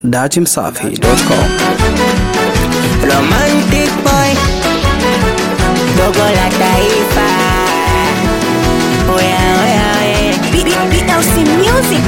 datimsafi.com. Romantic boy, dogo la taifa. Oya oya oya, Beat House Music.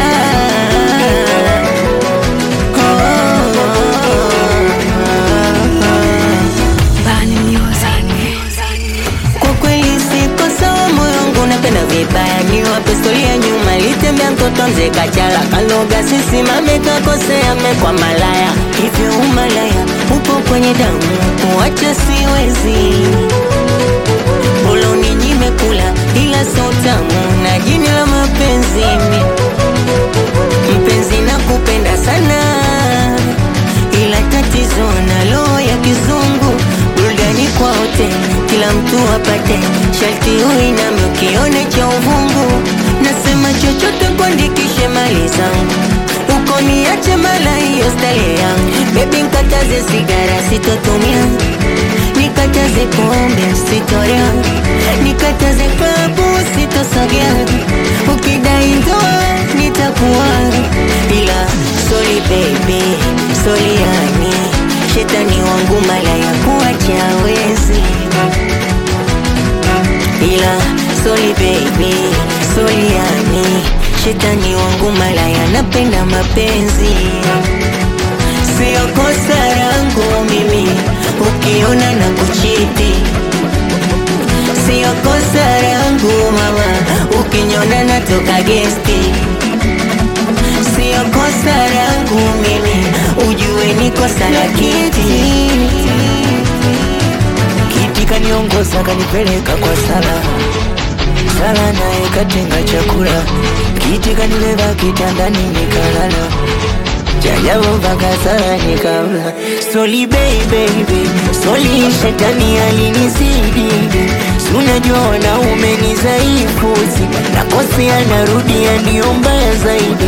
Bani Music. Kwa kweli siko sawa, moyo wangu napenda vibaya. Niwape stori ya nyuma, litembea mtoto mzee kachala, kaloga sisimame kakosea mekwa malaya. Hivyo umalaya upo kwenye damu, kuacha siwezi. Bolo ninyime kula ila so tamu, na jini la mapenzi. Mpenzi nakupenda sana, ila tatizo nalo ya kizungu. Burudani kwa wote, kila mtu apate, sharti uiname ukione cha uvungu. Nasema chochote kuandikishe mali zangu, uko niache mala hiyo style yangu. Baby nkataze sigara sitotumia, nikataze pombe sitorea, nikataze klabu sitosogea, ukidai ndoa nitakuwa. Ila sorry baby, sorry yani, shetani wangu malaya kuacha wezi. Ila sorry baby, sorry yani, shetani wangu malaya napenda mapenzi. Sio kosa langu mimi ukiona na kuchiti, sio kosa langu mama ukinyona natoka gesti, sio kosa langu mimi ujue ni kosa la kiti. Kiti kaniongoza kanipeleka kwa sala, sala naye katenga chakula, kiti kanibeba kitandani nikalala, jajabu mpaka sala nikabla. Sorry baby, sorry shetani alinizidi, si unajua wanaume ni dhaifu, nakosea narudia ndio mbaya zaidi.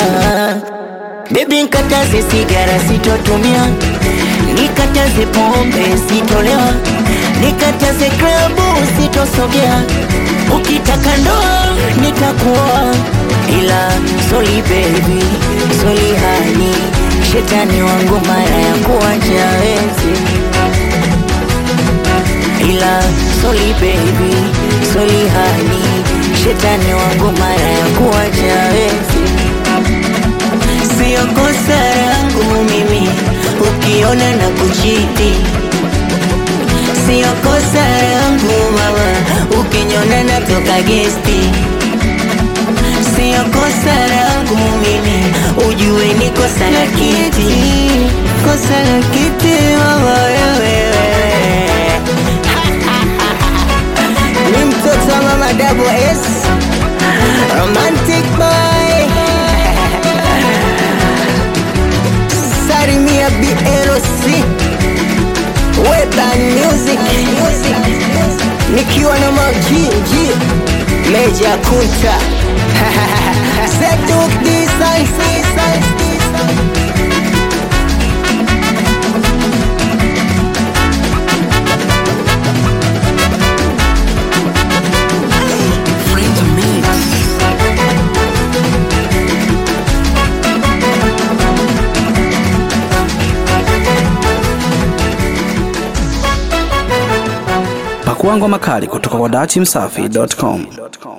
Baby nkataze sigara sitotumia, nikataze pombe sitolewa, nikataze klabu sitosogea, ukitaka ndoa nitakuoa. Ila sorry baby, sorry honey, shetani wangu mara ya kuacha wezi. Ila sorry baby, sorry honey, shetani wangu mara ya kuacha wezi. Sio kosa langu mimi ukiona na kuchiti, sio kosa langu mama ukinyona natoka gesti, sio kosa langu mimi ujue ni kosa la kiti, kosa la kiti mama wewe. Ni mtoto wa mama double S, romantic boy. Sarimia BLC, Bani Music, nikiwa na G Meja Kunta. Setuk design. Pakua ngoma kali kutoka kwa datimsafi.com.